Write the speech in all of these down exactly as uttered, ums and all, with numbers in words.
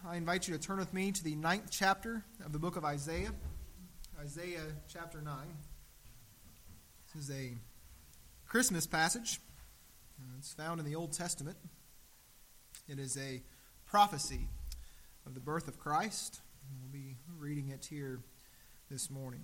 I invite you to turn with me to the ninth chapter of the book of Isaiah. Isaiah chapter nine. This is a Christmas passage. It's found in the Old Testament. It is a prophecy of the birth of Christ. We'll be reading it here this morning.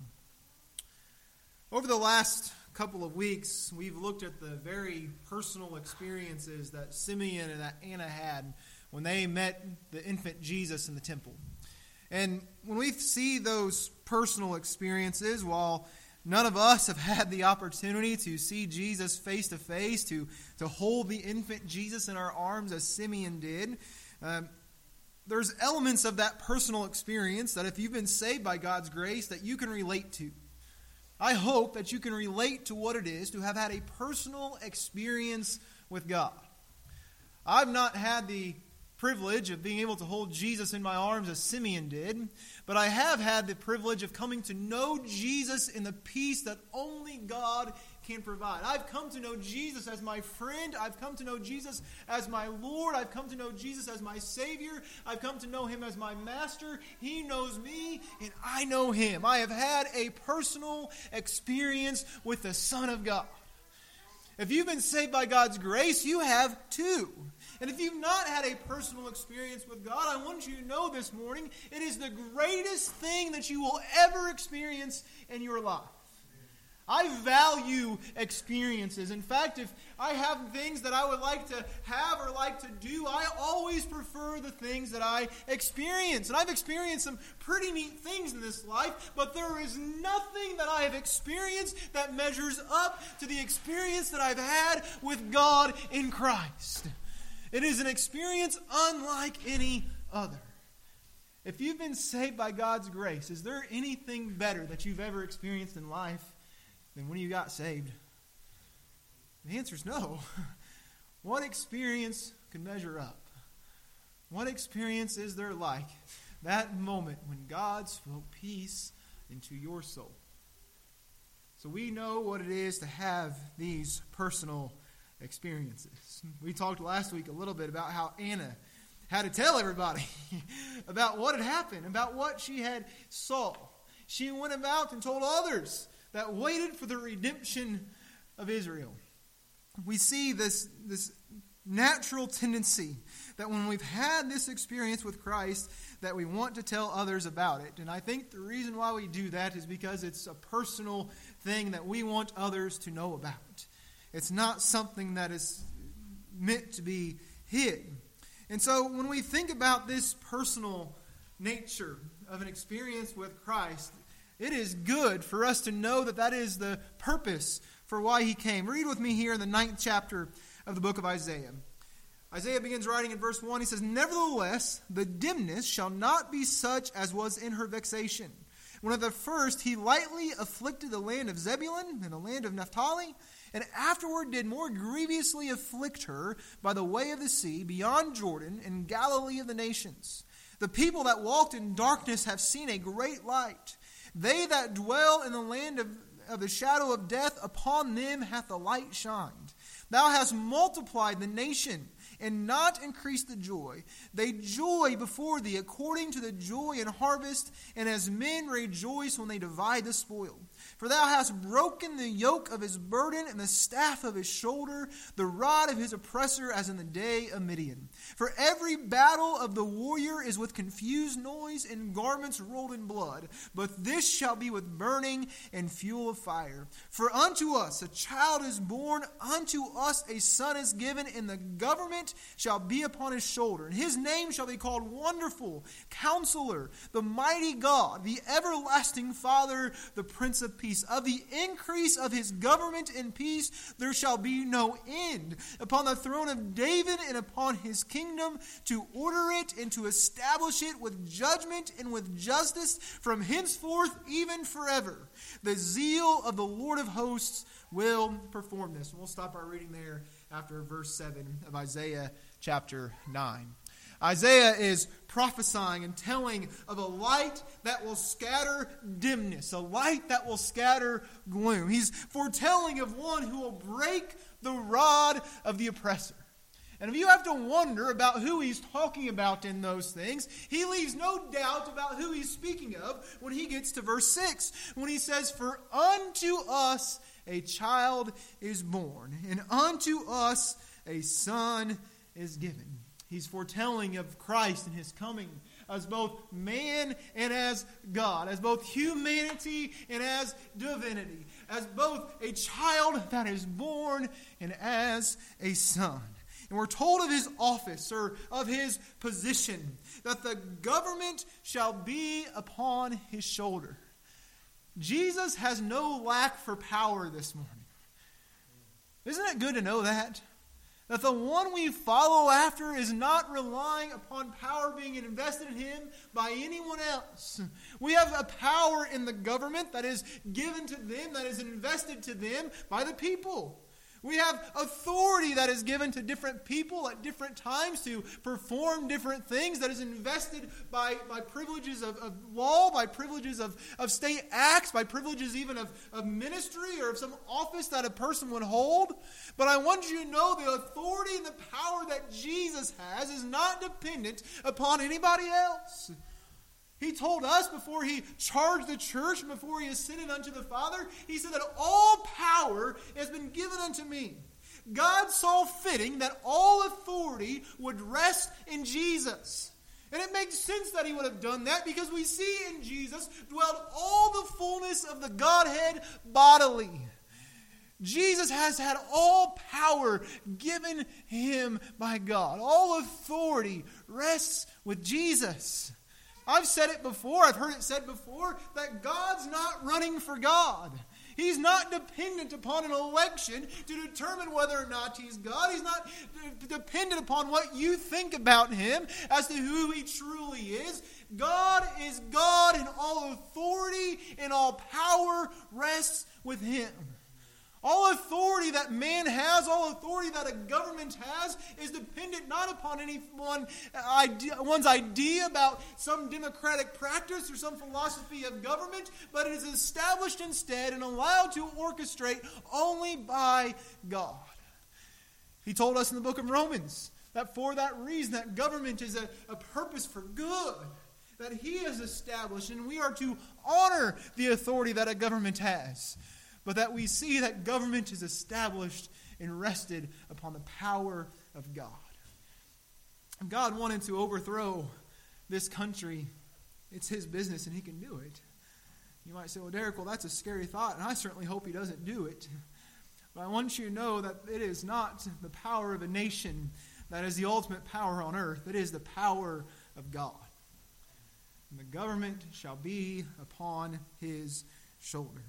Over the last couple of weeks, we've looked at the very personal experiences that Simeon and that Anna had when they met the infant Jesus in the temple. And when we see those personal experiences, while none of us have had the opportunity to see Jesus face to face, to, to hold the infant Jesus in our arms as Simeon did, um, there's elements of that personal experience that if you've been saved by God's grace, that you can relate to. I hope that you can relate to what it is to have had a personal experience with God. I've not had the privilege of being able to hold Jesus in my arms as Simeon did, but I have had the privilege of coming to know Jesus in the peace that only God can provide. I've come to know Jesus as my friend. I've come to know Jesus as my Lord. I've come to know Jesus as my Savior. I've come to know Him as my Master. He knows me, and I know Him. I have had a personal experience with the Son of God. If you've been saved by God's grace, you have too. And if you've not had a personal experience with God, I want you to know this morning, it is the greatest thing that you will ever experience in your life. I value experiences. In fact, if I have things that I would like to have or like to do, I always prefer the things that I experience. And I've experienced some pretty neat things in this life, but there is nothing that I have experienced that measures up to the experience that I've had with God in Christ. It is an experience unlike any other. If you've been saved by God's grace, is there anything better that you've ever experienced in life than when you got saved? The answer is no. What experience can measure up? What experience is there like that moment when God spoke peace into your soul? So we know what it is to have these personal experiences. We talked last week a little bit about how Anna had to tell everybody about what had happened, about what she had saw. She went about and told others that waited for the redemption of Israel. We see this, this natural tendency that when we've had this experience with Christ, that we want to tell others about it. And I think the reason why we do that is because it's a personal thing that we want others to know about. It's not something that is meant to be hid. And so when we think about this personal nature of an experience with Christ, it is good for us to know that that is the purpose for why He came. Read with me here in the ninth chapter of the book of Isaiah. Isaiah begins writing in verse one. He says, "Nevertheless, the dimness shall not be such as was in her vexation. When at the first He lightly afflicted the land of Zebulun and the land of Naphtali, and afterward did more grievously afflict her by the way of the sea, beyond Jordan, in Galilee of the nations. The people that walked in darkness have seen a great light. They that dwell in the land of, of the shadow of death, upon them hath the light shined. Thou hast multiplied the nation, and not increased the joy. They joy before thee according to the joy in harvest, and as men rejoice when they divide the spoil. For thou hast broken the yoke of his burden and the staff of his shoulder, the rod of his oppressor, as in the day of Midian. For every battle of the warrior is with confused noise and garments rolled in blood. But this shall be with burning and fuel of fire. For unto us a child is born, unto us a son is given, and the government shall be upon his shoulder. And his name shall be called Wonderful, Counselor, the Mighty God, the Everlasting Father, the Prince of Peace. Of the increase of his government and peace there shall be no end, upon the throne of David and upon his kingdom, to order it and to establish it with judgment and with justice from henceforth even forever. The zeal of the Lord of hosts will perform this." And we'll stop our reading there after verse seven of Isaiah chapter nine. Isaiah is prophesying and telling of a light that will scatter dimness, a light that will scatter gloom. He's foretelling of one who will break the rod of the oppressor. And if you have to wonder about who he's talking about in those things, he leaves no doubt about who he's speaking of when he gets to verse six, when he says, "For unto us a child is born, and unto us a son is given." He's foretelling of Christ and his coming as both man and as God, as both humanity and as divinity, as both a child that is born and as a son. And we're told of his office, or of his position, that the government shall be upon his shoulder. Jesus has no lack for power this morning. Isn't it good to know that? That the one we follow after is not relying upon power being invested in him by anyone else. We have a power in the government that is given to them, that is invested to them by the people. We have authority that is given to different people at different times to perform different things, that is invested by, by privileges of, of law, by privileges of, of state acts, by privileges even of, of ministry or of some office that a person would hold. But I want you to know the authority and the power that Jesus has is not dependent upon anybody else. He told us before he charged the church and before he ascended unto the Father, he said that all power has been given unto me. God saw fitting that all authority would rest in Jesus. And it makes sense that he would have done that, because we see in Jesus dwelled all the fullness of the Godhead bodily. Jesus has had all power given him by God. All authority rests with Jesus. I've said it before, I've heard it said before, that God's not running for God. He's not dependent upon an election to determine whether or not he's God. He's not d- dependent upon what you think about him as to who he truly is. God is God, and all authority and all power rests with him. All authority that man has, all authority that a government has, is dependent not upon any one idea, one's idea about some democratic practice or some philosophy of government, but it is established instead and allowed to orchestrate only by God. He told us in the book of Romans that for that reason, that government is a, a purpose for good, that he has established, and we are to honor the authority that a government has. But that we see that government is established and rested upon the power of God. If God wanted to overthrow this country, it's his business and he can do it. You might say, well, Derek, well, that's a scary thought, and I certainly hope he doesn't do it. But I want you to know that it is not the power of a nation that is the ultimate power on earth. It is the power of God. And the government shall be upon his shoulder.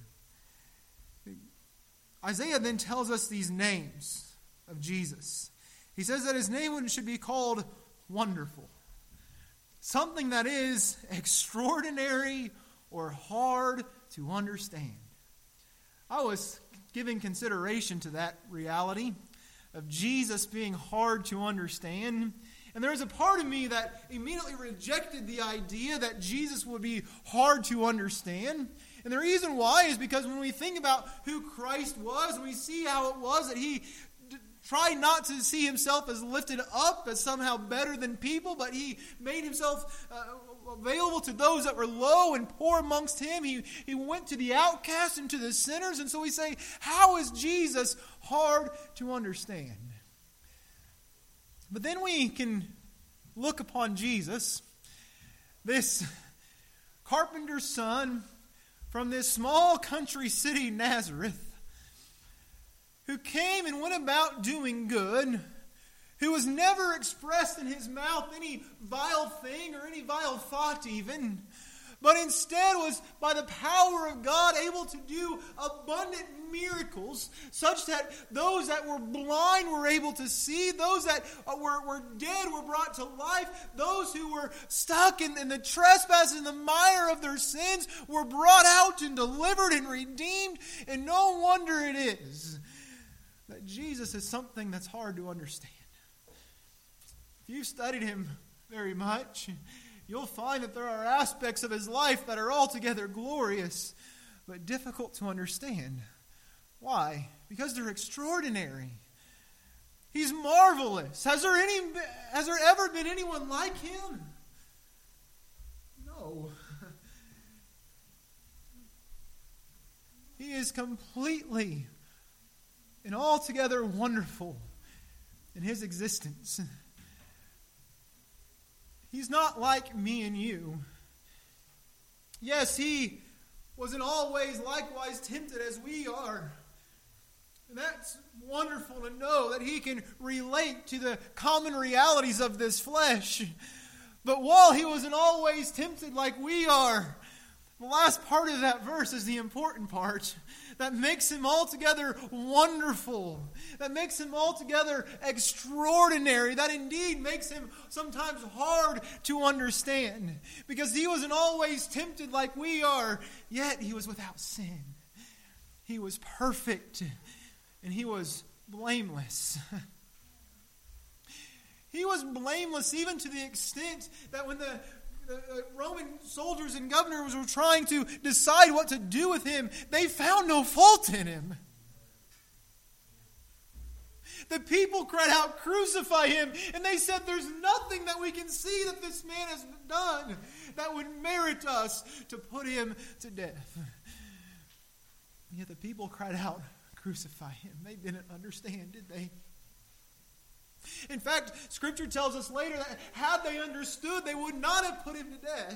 Isaiah then tells us these names of Jesus. He says that his name should be called Wonderful. Something that is extraordinary or hard to understand. I was giving consideration to that reality of Jesus being hard to understand. And there was a part of me that immediately rejected the idea that Jesus would be hard to understand. And the reason why is because when we think about who Christ was, and we see how it was that he d- tried not to see himself as lifted up, as somehow better than people, but he made himself uh, available to those that were low and poor amongst him. He, he went to the outcasts and to the sinners. And so we say, how is Jesus hard to understand? But then we can look upon Jesus, this carpenter's son, from this small country city, Nazareth, who came and went about doing good, who was never expressed in his mouth any vile thing or any vile thought even, but instead was by the power of God able to do abundant miracles, such that those that were blind were able to see, those that were, were dead were brought to life, those who were stuck in, in the trespass and the mire of their sins were brought out and delivered and redeemed. And no wonder it is that Jesus is something that's hard to understand. If you've studied him very much, you'll find that there are aspects of his life that are altogether glorious, but difficult to understand. Why? Because they're extraordinary. He's marvelous. Has there any has there ever been anyone like him? No. He is completely and altogether wonderful in his existence. He's not like me and you. Yes, he was in all ways likewise tempted as we are. And that's wonderful to know that he can relate to the common realities of this flesh. But while he was in all ways tempted like we are, the last part of that verse is the important part. That makes him altogether wonderful. That makes him altogether extraordinary. That indeed makes him sometimes hard to understand. Because he wasn't always tempted like we are, yet he was without sin. He was perfect, and he was blameless. He was blameless even to the extent that when the The Roman soldiers and governors were trying to decide what to do with him, they found no fault in him. The people cried out, "Crucify him!" And they said, "There's nothing that we can see that this man has done that would merit us to put him to death." And yet the people cried out, "Crucify him." They didn't understand, did they? In fact, Scripture tells us later that had they understood, they would not have put him to death.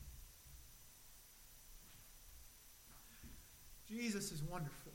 Jesus is wonderful.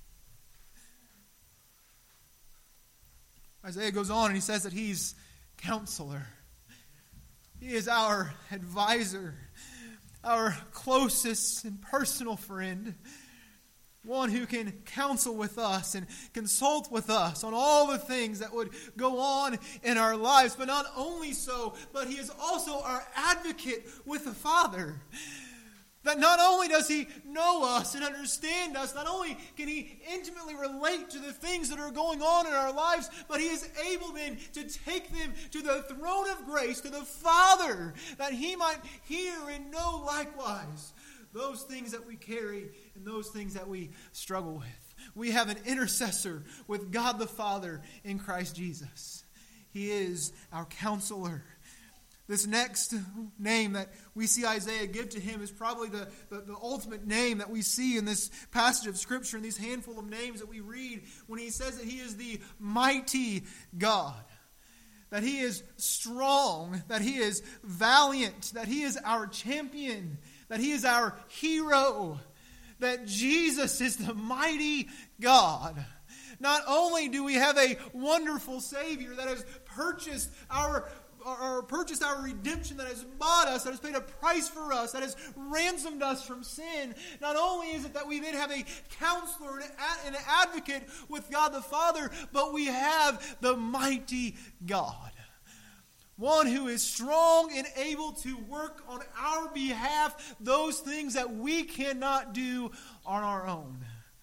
Isaiah goes on and he says that he's counselor. He is our advisor, our closest and personal friend. One who can counsel with us and consult with us on all the things that would go on in our lives. But not only so, but he is also our advocate with the Father. That not only does he know us and understand us, not only can he intimately relate to the things that are going on in our lives, but he is able then to take them to the throne of grace, to the Father, that he might hear and know likewise those things that we carry and those things that we struggle with. We have an intercessor with God the Father in Christ Jesus. He is our counselor. This next name that we see Isaiah give to him is probably the, the, the ultimate name that we see in this passage of Scripture, in these handful of names that we read, when he says that he is the mighty God. That he is strong, that he is valiant, that he is our champion, that he is our hero, that Jesus is the mighty God. Not only do we have a wonderful Savior that has purchased our, or purchased our redemption, that has bought us, that has paid a price for us, that has ransomed us from sin. Not only is it that we then have a counselor and an advocate with God the Father, but we have the mighty God. One who is strong and able to work on our behalf those things that we cannot do on our own.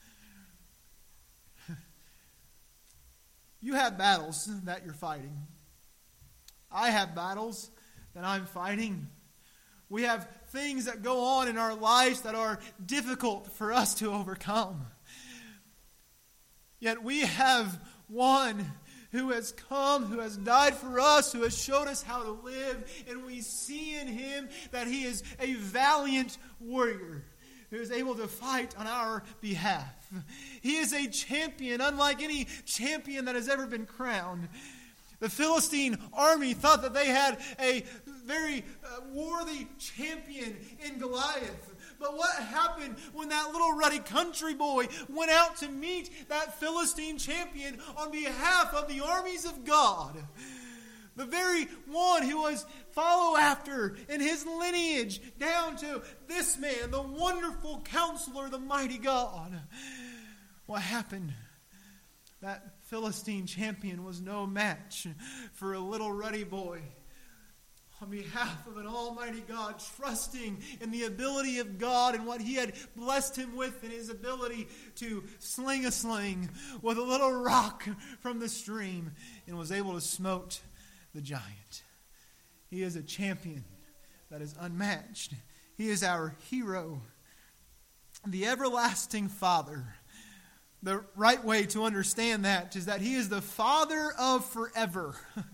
You have battles that you're fighting. I have battles that I'm fighting. We have things that go on in our lives that are difficult for us to overcome. Yet we have one who has come, who has died for us, who has showed us how to live, and we see in him that he is a valiant warrior who is able to fight on our behalf. He is a champion, unlike any champion that has ever been crowned. The Philistine army thought that they had a very uh, worthy champion in Goliath. But what happened when that little ruddy country boy went out to meet that Philistine champion on behalf of the armies of God? The very one who was followed after in his lineage down to this man, the wonderful counselor, the mighty God. What happened? That Philistine champion was no match for a little ruddy boy. On behalf of an almighty God, trusting in the ability of God and what he had blessed him with, in his ability to sling a sling with a little rock from the stream, and was able to smote the giant. He is a champion that is unmatched. He is our hero. The everlasting Father, The right way to understand that is that he is the Father of forever.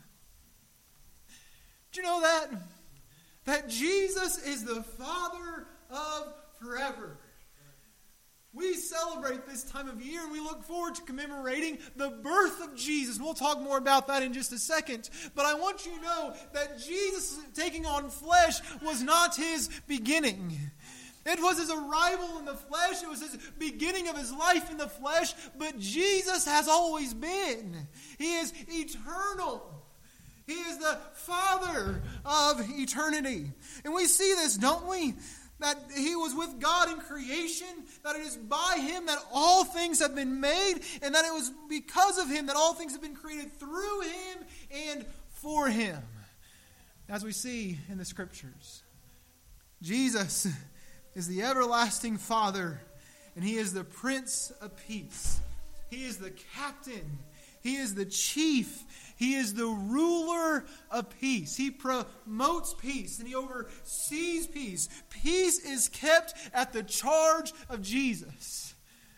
Do you know that? That Jesus is the Father of forever. We celebrate this time of year and we look forward to commemorating the birth of Jesus. We'll talk more about that in just a second. But I want you to know that Jesus taking on flesh was not his beginning. It was his arrival in the flesh. It was his beginning of his life in the flesh. But Jesus has always been. He is eternal. He is the Father of eternity. And we see this, don't we? That he was with God in creation, that it is by him that all things have been made, and that it was because of him that all things have been created through him and for him. As we see in the Scriptures, Jesus is the everlasting Father, and he is the Prince of Peace. He is the captain. He is the chief. He is the ruler of peace. He promotes peace and he oversees peace. Peace is kept at the charge of Jesus.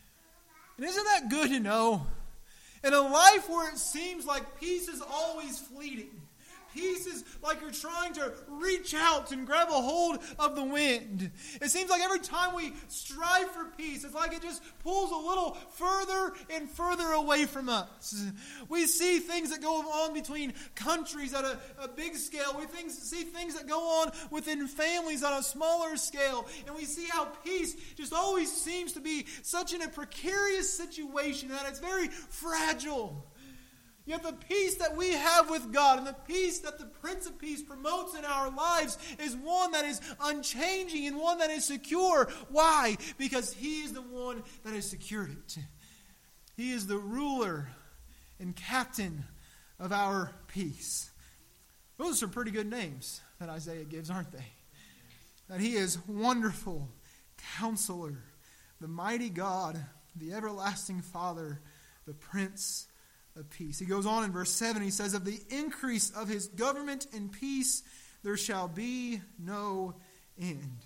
And isn't that good to know? In a life where it seems like peace is always fleeting, peace is like you're trying to reach out and grab a hold of the wind. It seems like every time we strive for peace, it's like it just pulls a little further and further away from us. We see things that go on between countries at a, a big scale. We things, see things that go on within families on a smaller scale. And we see how peace just always seems to be such in a precarious situation that it's very fragile. Yet the peace that we have with God and the peace that the Prince of Peace promotes in our lives is one that is unchanging and one that is secure. Why? Because he is the one that has secured it. He is the ruler and captain of our peace. Those are some pretty good names that Isaiah gives, aren't they? That he is Wonderful Counselor, the Mighty God, the Everlasting Father, the Prince of Peace. He goes on in verse seven, he says, of the increase of his government and peace there shall be no end.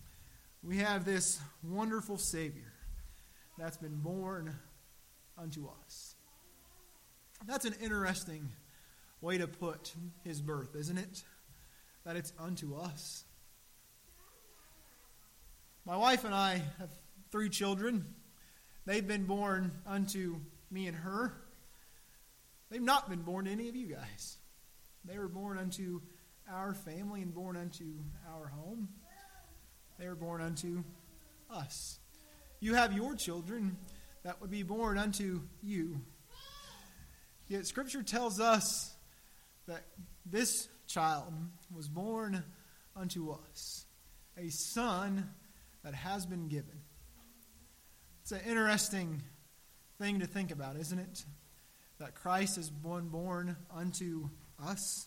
We have this wonderful Savior that's been born unto us. That's an interesting way to put his birth, isn't it? That it's unto us. My wife and I have three children. They've been born unto me and her. They've not been born to any of you guys. They were born unto our family and born unto our home. They were born unto us. You have your children that would be born unto you. Yet Scripture tells us that this child was born unto us, a son that has been given. It's an interesting thing to think about, isn't it? That Christ is born, born unto us.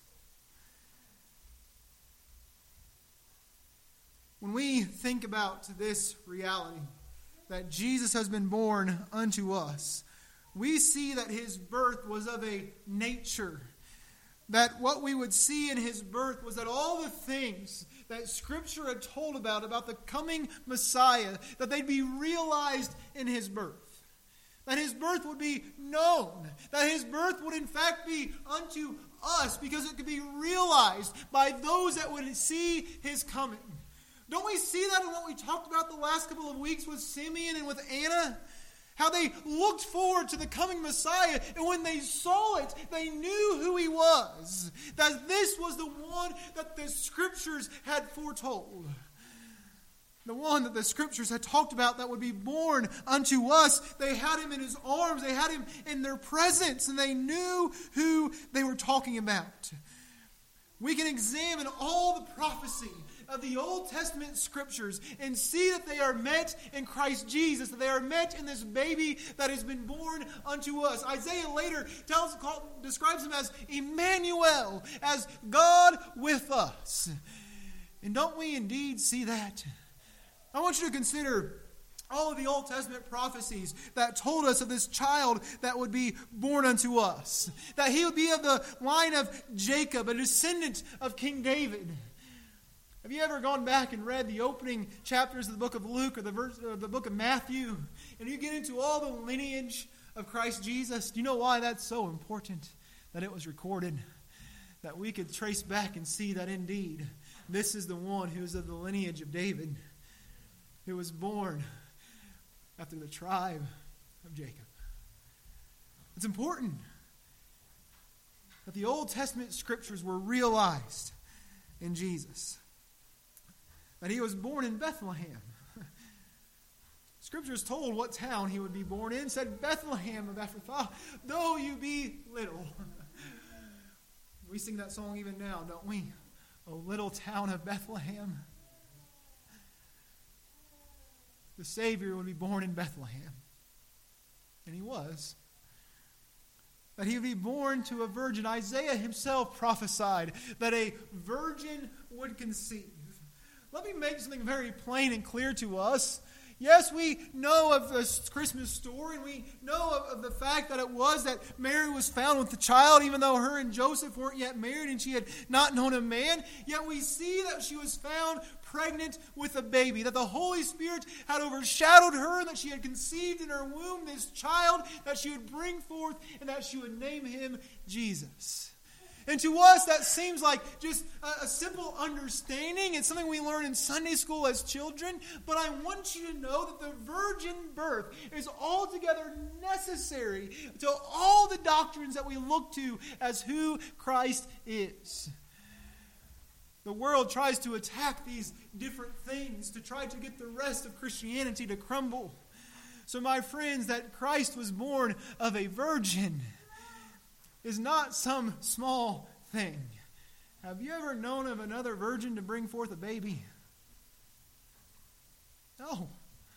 When we think about this reality, that Jesus has been born unto us, we see that his birth was of a nature. That what we would see in his birth was that all the things that Scripture had told about, about the coming Messiah, that they'd be realized in his birth. That his birth would be known. That his birth would in fact be unto us because it could be realized by those that would see his coming. Don't we see that in what we talked about the last couple of weeks with Simeon and with Anna? How they looked forward to the coming Messiah, and when they saw it, they knew who he was. That this was the one that the Scriptures had foretold. The one that the Scriptures had talked about that would be born unto us. They had him in his arms. They had him in their presence. And they knew who they were talking about. We can examine all the prophecy of the Old Testament Scriptures and see that they are met in Christ Jesus. That they are met in this baby that has been born unto us. Isaiah later tells, describes him as Emmanuel, as God with us. And don't we indeed see that? I want you to consider all of the Old Testament prophecies that told us of this child that would be born unto us. That he would be of the line of Jacob, a descendant of King David. Have you ever gone back and read the opening chapters of the book of Luke or the, verse, or the book of Matthew, and you get into all the lineage of Christ Jesus? Do you know why that's so important, that it was recorded? That we could trace back and see that indeed this is the one who is of the lineage of David, who was born after the tribe of Jacob. It's important that the Old Testament scriptures were realized in Jesus. That he was born in Bethlehem. Scriptures told what town he would be born in. Said, Bethlehem of Ephrathah, though you be little. We sing that song even now, don't we? O little town of Bethlehem. The Savior would be born in Bethlehem. And he was. That he would be born to a virgin. Isaiah himself prophesied that a virgin would conceive. Let me make something very plain and clear to us. Yes, we know of this Christmas story, and we know of, of the fact that it was that Mary was found with the child, even though her and Joseph weren't yet married and she had not known a man. Yet we see that she was found pregnant with a baby, that the Holy Spirit had overshadowed her, that she had conceived in her womb this child that she would bring forth, and that she would name him Jesus. And to us, that seems like just a, a simple understanding. It's something we learn in Sunday school as children. But I want you to know that the virgin birth is altogether necessary to all the doctrines that we look to as who Christ is. The world tries to attack these different things to try to get the rest of Christianity to crumble. So my friends, that Christ was born of a virgin is not some small thing. Have you ever known of another virgin to bring forth a baby? No.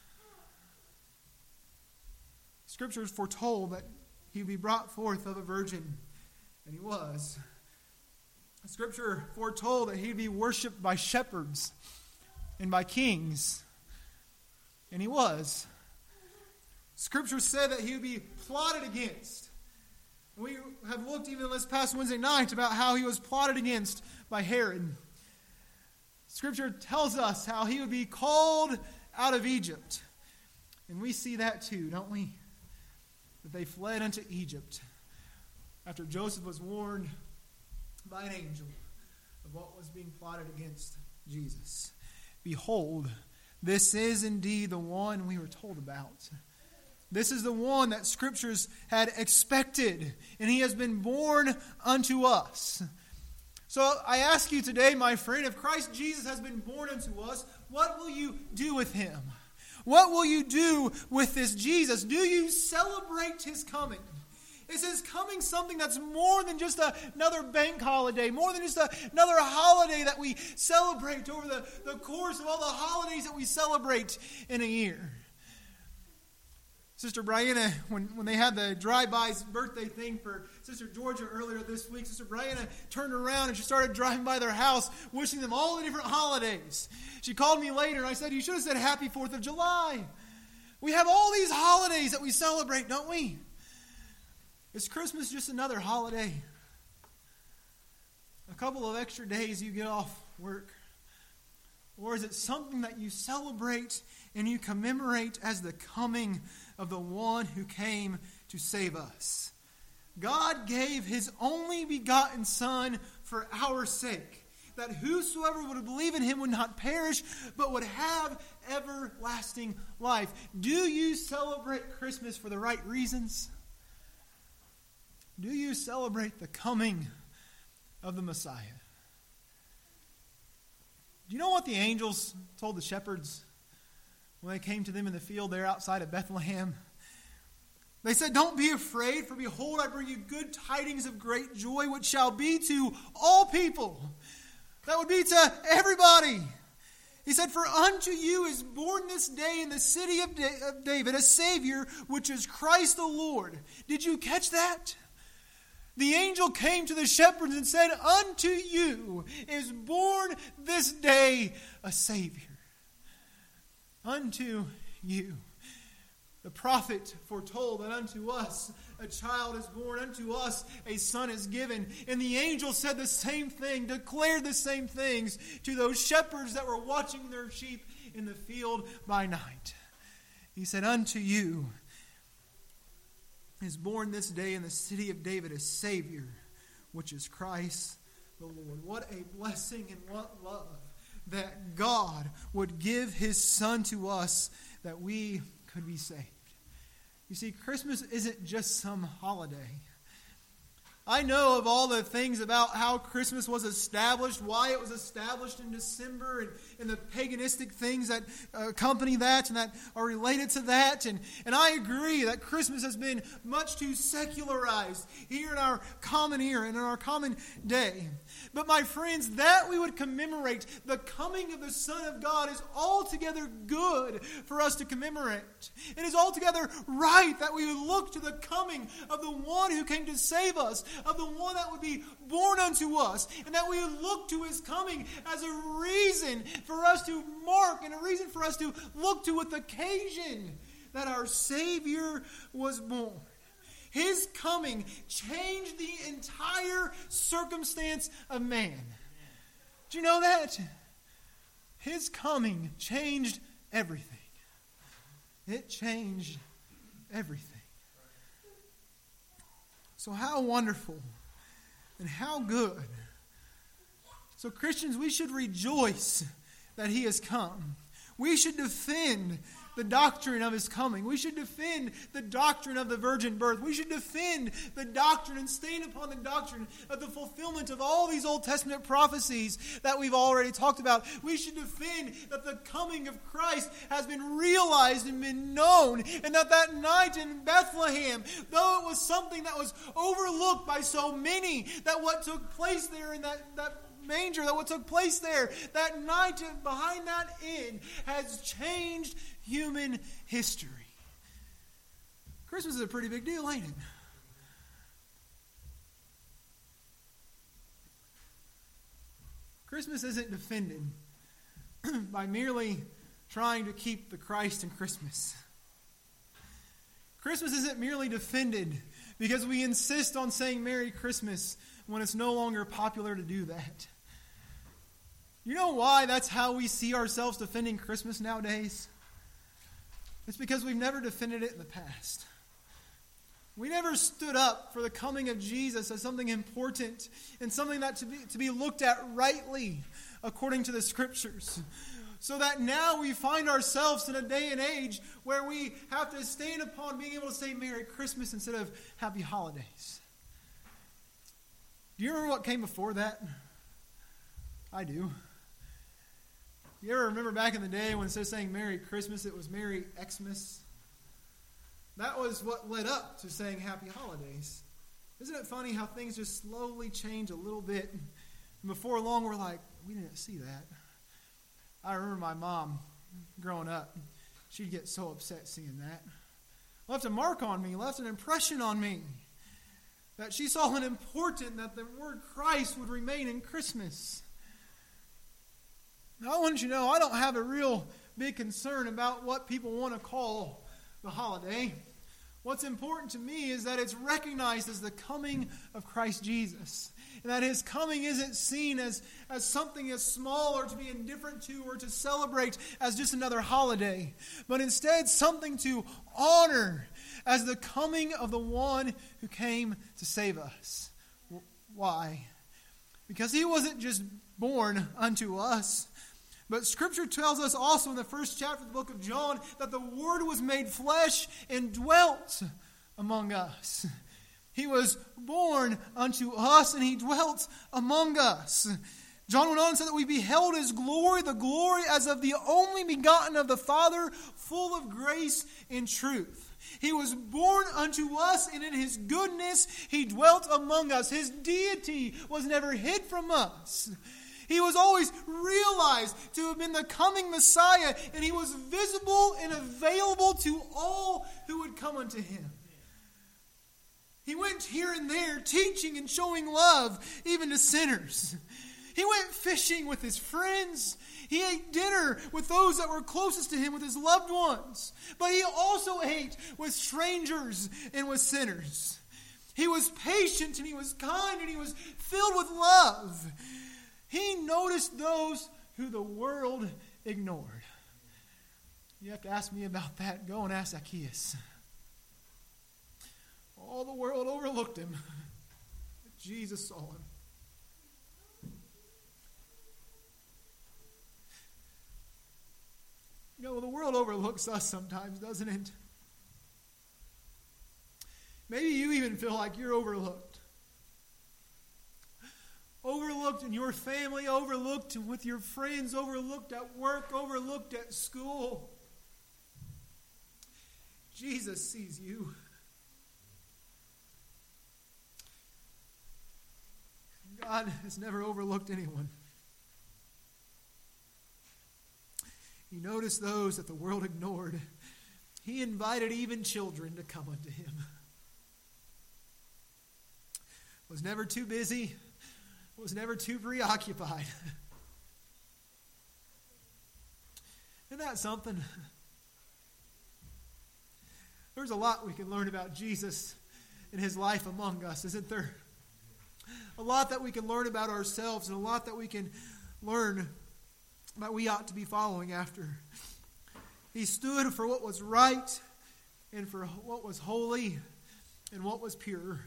Scriptures foretold that he would be brought forth of a virgin, and he was. Scripture foretold that he would be worshipped by shepherds and by kings, and he was. Scripture said that he would be plotted against. We have looked even this past Wednesday night about how he was plotted against by Herod. Scripture tells us how he would be called out of Egypt. And we see that too, don't we? That they fled unto Egypt after Joseph was warned by an angel of what was being plotted against Jesus. Behold, this is indeed the one we were told about. This is the one that Scriptures had expected, and he has been born unto us. So I ask you today, my friend, if Christ Jesus has been born unto us, what will you do with him? What will you do with this Jesus? Do you celebrate his coming? Is his coming something that's more than just a, another bank holiday, more than just a, another holiday that we celebrate over the, the course of all the holidays that we celebrate in a year? Sister Brianna, when, when they had the drive-by's birthday thing for Sister Georgia earlier this week, Sister Brianna turned around and she started driving by their house, wishing them all the different holidays. She called me later and I said, you should have said Happy fourth of July. We have all these holidays that we celebrate, don't we? Is Christmas just another holiday? A couple of extra days you get off work? Or is it something that you celebrate and you commemorate as the coming of the one who came to save us? God gave his only begotten Son for our sake, that whosoever would believe in him would not perish, but would have everlasting life. Do you celebrate Christmas for the right reasons? Do you celebrate the coming of the Messiah? Do you know what the angels told the shepherds when they came to them in the field there outside of Bethlehem? They said, don't be afraid, for behold, I bring you good tidings of great joy, which shall be to all people. That would be to everybody. He said, for unto you is born this day in the city of David a Savior, which is Christ the Lord. Did you catch that? The angel came to the shepherds and said, unto you is born this day a Savior. Unto you. The prophet foretold that unto us a child is born, unto us a son is given. And the angel said the same thing, declared the same things to those shepherds that were watching their sheep in the field by night. He said, unto you is born this day in the city of David a Savior, which is Christ the Lord. What a blessing and what love that God would give His Son to us that we could be saved. You see, Christmas isn't just some holiday. I know of all the things about how Christmas was established, why it was established in December, and, and the paganistic things that uh, accompany that and that are related to that. And, and I agree that Christmas has been much too secularized here in our common era and in our common day. But my friends, that we would commemorate the coming of the Son of God is altogether good for us to commemorate. It is altogether right that we would look to the coming of the one who came to save us, of the one that would be born unto us, and that we would look to His coming as a reason for us to mark and a reason for us to look to with occasion that our Savior was born. His coming changed the entire circumstance of man. Do you know that? His coming changed everything. It changed everything. So how wonderful and how good. So Christians, we should rejoice that He has come. We should defend the doctrine of His coming. We should defend the doctrine of the virgin birth. We should defend the doctrine and stand upon the doctrine of the fulfillment of all these Old Testament prophecies that we've already talked about. We should defend that the coming of Christ has been realized and been known, and that that night in Bethlehem, though it was something that was overlooked by so many, that what took place there in that, that manger, that what took place there that night behind that inn has changed human history. Christmas is a pretty big deal, ain't it? Christmas isn't defended by merely trying to keep the Christ in Christmas. Christmas isn't merely defended because we insist on saying Merry Christmas when it's no longer popular to do that. You know why that's how we see ourselves defending Christmas nowadays? It's because we've never defended it in the past. We never stood up for the coming of Jesus as something important and something that to be, to be looked at rightly according to the Scriptures. So that now we find ourselves in a day and age where we have to stand upon being able to say Merry Christmas instead of Happy Holidays. Do you remember what came before that? I do. You ever remember back in the day when instead of saying Merry Christmas, it was Merry Xmas? That was what led up to saying Happy Holidays. Isn't it funny how things just slowly change a little bit? And before long, we're like, we didn't see that. I remember my mom growing up. She'd get so upset seeing that. Left a mark on me, left an impression on me. That she saw it important that the word Christ would remain in Christmas. Now, I want you to know, I don't have a real big concern about what people want to call the holiday. What's important to me is that it's recognized as the coming of Christ Jesus. And that His coming isn't seen as, as something as small or to be indifferent to or to celebrate as just another holiday. But instead something to honor as the coming of the one who came to save us. Why? Because He wasn't just born unto us, but Scripture tells us also in the first chapter of the book of John that the Word was made flesh and dwelt among us. He was born unto us and He dwelt among us. John went on and said that we beheld His glory, the glory as of the only begotten of the Father, full of grace and truth. He was born unto us, and in His goodness He dwelt among us. His deity was never hid from us. He was always realized to have been the coming Messiah, and He was visible and available to all who would come unto Him. He went here and there teaching and showing love even to sinners. He went fishing with his friends. He ate dinner with those that were closest to him, with his loved ones. But he also ate with strangers and with sinners. He was patient and he was kind and he was filled with love. He noticed those who the world ignored. You have to ask me about that. Go and ask Zacchaeus. All the world overlooked him. But Jesus saw him. You know, the world overlooks us sometimes, doesn't it? Maybe you even feel like you're overlooked. Overlooked in your family, overlooked with your friends, overlooked at work, overlooked at school. Jesus sees you. God has never overlooked anyone. He noticed those that the world ignored. He invited even children to come unto him. Was never too busy. Was never too preoccupied. Isn't that something? There's a lot we can learn about Jesus and his life among us, isn't there? A lot that we can learn about ourselves and a lot that we can learn that we ought to be following after. He stood for what was right and for what was holy and what was pure.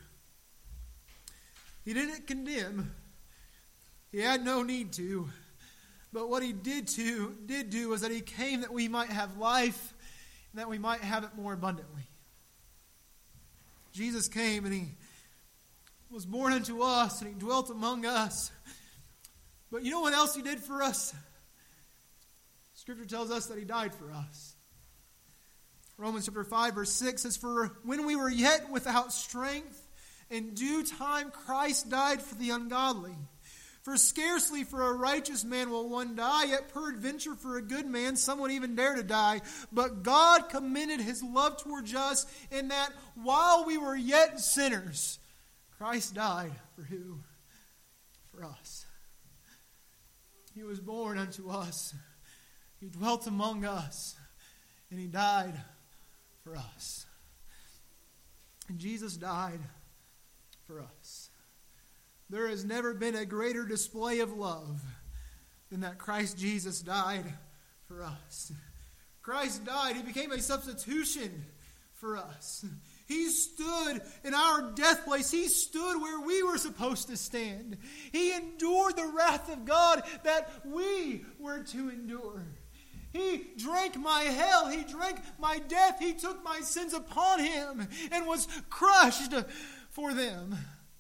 He didn't condemn. He had no need to. But what he did to did do was that he came that we might have life and that we might have it more abundantly. Jesus came and he was born unto us and he dwelt among us. But you know what else he did for us? Scripture tells us that he died for us. Romans chapter five verse six says, "For when we were yet without strength, in due time Christ died for the ungodly. For scarcely for a righteous man will one die, yet peradventure for a good man some would even dare to die. But God commended his love towards us in that while we were yet sinners, Christ died for who? For us. He was born unto us. He dwelt among us. And he died for us. And Jesus died for us. There has never been a greater display of love than that Christ Jesus died for us. Christ died. He became a substitution for us. He stood in our death place. He stood where we were supposed to stand. He endured the wrath of God that we were to endure. He drank my hell. He drank my death. He took my sins upon him and was crushed for them.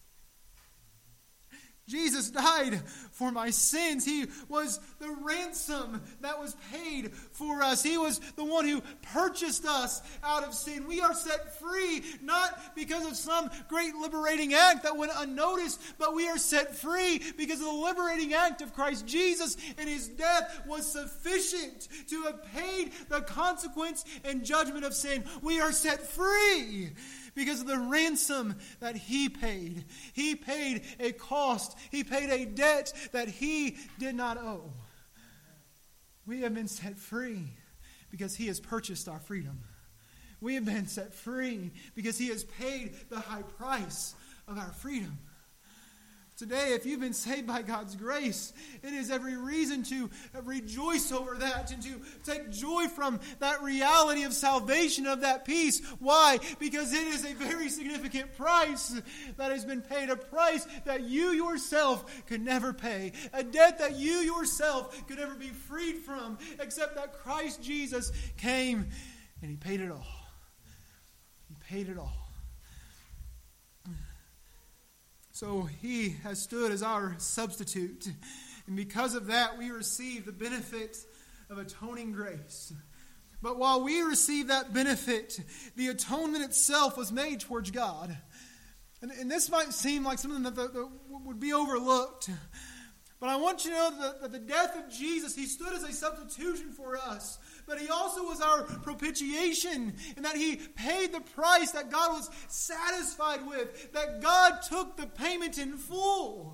Jesus died for my sins. He was the ransom that was paid for us. He was the one who purchased us out of sin. We are set free, not because of some great liberating act that went unnoticed, but we are set free because of the liberating act of Christ Jesus, and his death was sufficient to have paid the consequence and judgment of sin. We are set free because of the ransom that he paid. He paid a cost. He paid a debt that he did not owe. We have been set free because he has purchased our freedom. We have been set free because he has paid the high price of our freedom. Today, if you've been saved by God's grace, it is every reason to rejoice over that and to take joy from that reality of salvation, of that peace. Why? Because it is a very significant price that has been paid, a price that you yourself could never pay, a debt that you yourself could never be freed from, except that Christ Jesus came and he paid it all. He paid it all. So he has stood as our substitute. And because of that, we receive the benefit of atoning grace. But while we receive that benefit, the atonement itself was made towards God. And, and this might seem like something that, that, that would be overlooked. But I want you to know that, that the death of Jesus, he stood as a substitution for us. But he also was our propitiation, in that he paid the price that God was satisfied with, that God took the payment in full.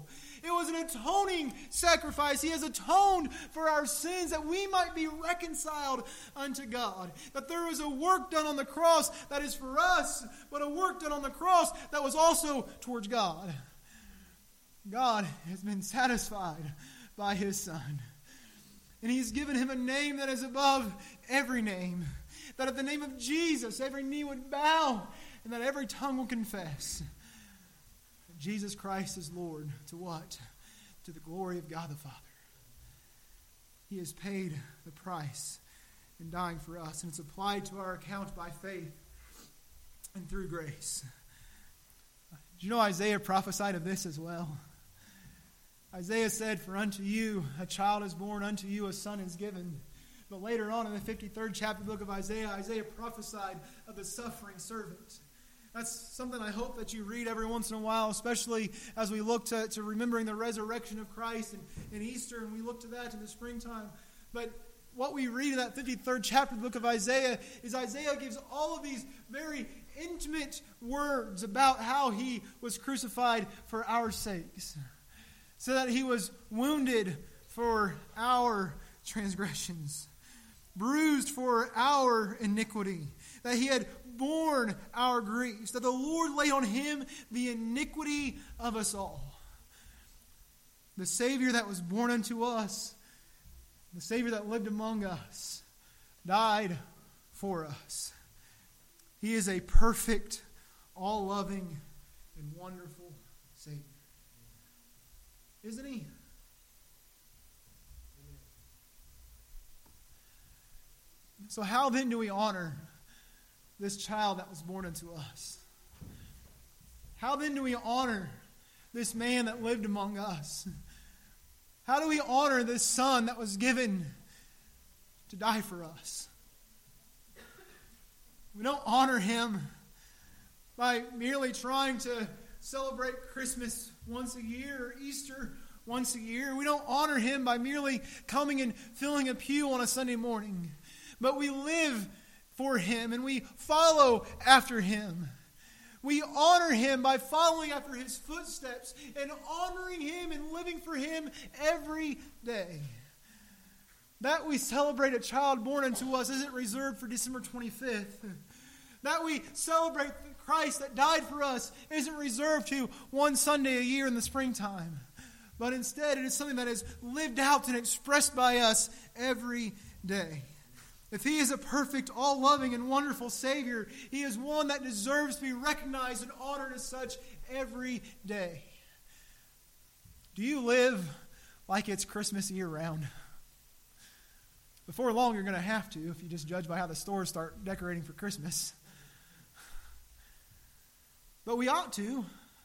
It was an atoning sacrifice. He has atoned for our sins that we might be reconciled unto God. That there was a work done on the cross that is for us, but a work done on the cross that was also towards God. God has been satisfied by His Son. And He's given Him a name that is above every name. That at the name of Jesus, every knee would bow and that every tongue will confess that Jesus Christ is Lord. To what? To the glory of God the Father. He has paid the price in dying for us, and it's applied to our account by faith and through grace. Do you know Isaiah prophesied of this as well? Isaiah said, "For unto you a child is born, unto you a son is given." But later on in the fifty-third chapter of the book of Isaiah, Isaiah prophesied of the suffering servant. That's something I hope that you read every once in a while, especially as we look to, to remembering the resurrection of Christ and, and Easter, and we look to that in the springtime. But what we read in that fifty-third chapter of the book of Isaiah is Isaiah gives all of these very intimate words about how He was crucified for our sakes. So that He was wounded for our transgressions, bruised for our iniquity, that He had borne our griefs, that the Lord laid on Him the iniquity of us all. The Savior that was born unto us, the Savior that lived among us, died for us. He is a perfect, all-loving, and wonderful Savior. Isn't He? So how then do we honor this child that was born unto us? How then do we honor this man that lived among us? How do we honor this Son that was given to die for us? We don't honor Him by merely trying to celebrate Christmas once a year or Easter once a year. We don't honor Him by merely coming and filling a pew on a Sunday morning. But we live for Him and we follow after Him. We honor Him by following after His footsteps and honoring Him and living for Him every day. That we celebrate a child born unto us isn't reserved for December twenty-fifth. That we celebrate Christ that died for us isn't reserved to one Sunday a year in the springtime. But instead, it is something that is lived out and expressed by us every day. If He is a perfect, all-loving, and wonderful Savior, He is one that deserves to be recognized and honored as such every day. Do you live like it's Christmas year-round? Before long, you're going to have to, if you just judge by how the stores start decorating for Christmas. But we ought to,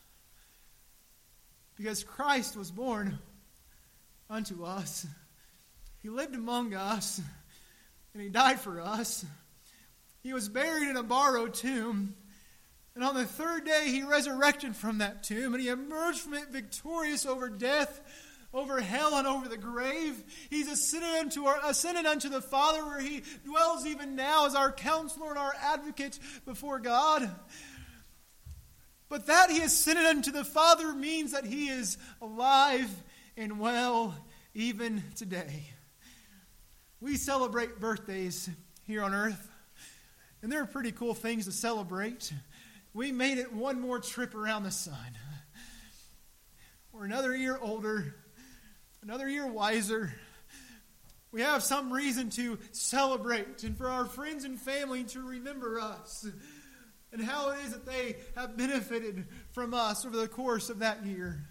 because Christ was born unto us. He lived among us, and He died for us. He was buried in a borrowed tomb, and on the third day He resurrected from that tomb, and He emerged from it victorious over death, over hell, and over the grave. He's ascended unto, our, ascended unto the Father, where He dwells even now as our counselor and our advocate before God. But that He ascended unto the Father means that He is alive and well even today. We celebrate birthdays here on earth, and there are pretty cool things to celebrate. We made it one more trip around the sun. We're another year older, another year wiser. We have some reason to celebrate and for our friends and family to remember us and how it is that they have benefited from us over the course of that year.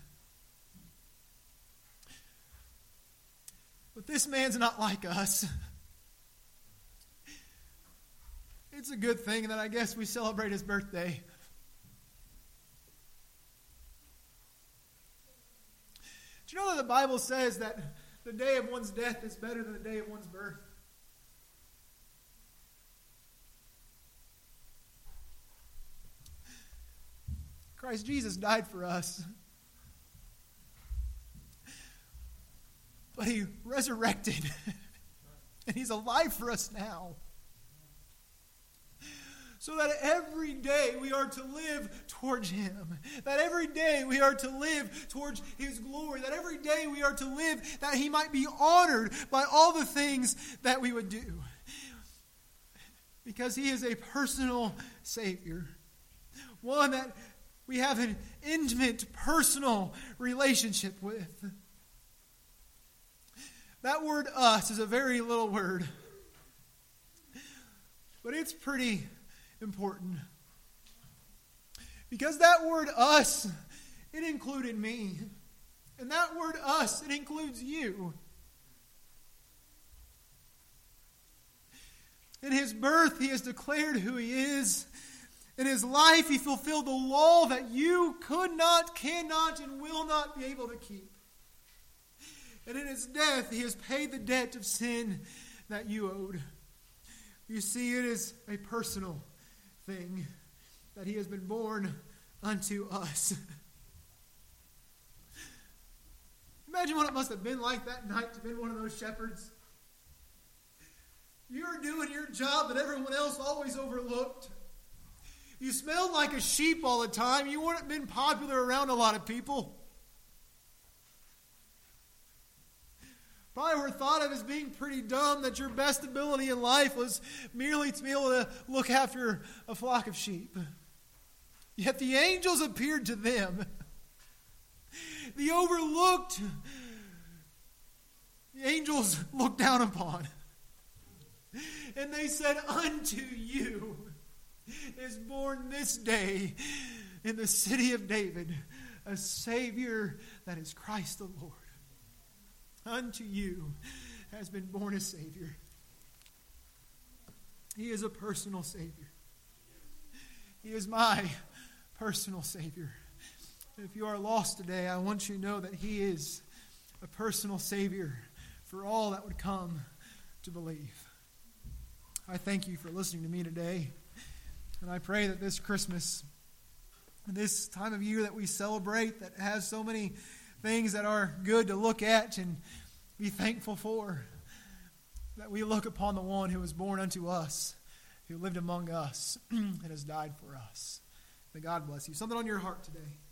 But this man's not like us. It's a good thing that I guess we celebrate his birthday. Do you know that the Bible says that the day of one's death is better than the day of one's birth? Christ Jesus died for us. But He resurrected. And He's alive for us now. so that every day we are to live towards Him. That every day we are to live towards His glory. That every day we are to live that He might be honored by all the things that we would do. Because He is a personal Savior. One that we have an intimate, personal relationship with. That word us is a very little word. But it's pretty important. Because that word us, it included me. And that word us, it includes you. In His birth, He has declared who He is. In His life, He fulfilled the law that you could not, cannot, and will not be able to keep. And in His death, He has paid the debt of sin that you owed. You see, it is a personal thing that He has been born unto us. Imagine what it must have been like that night to be one of those shepherds. You're doing your job that everyone else always overlooked. You smelled like a sheep all the time. You wouldn't have been popular around a lot of people. Probably were thought of as being pretty dumb, that your best ability in life was merely to be able to look after a flock of sheep. Yet the angels appeared to them. The overlooked, the angels looked down upon. And they said, unto you is born this day in the city of David a Savior that is Christ the Lord. Unto you has been born a Savior. He is a personal Savior. He is my personal Savior. If you are lost today, I want you to know that He is a personal Savior for all that would come to believe. I thank you for listening to me today. And I pray that this Christmas, this time of year that we celebrate, that has so many things that are good to look at and be thankful for, that we look upon the one who was born unto us, who lived among us, and has died for us. May God bless you. Something on your heart today.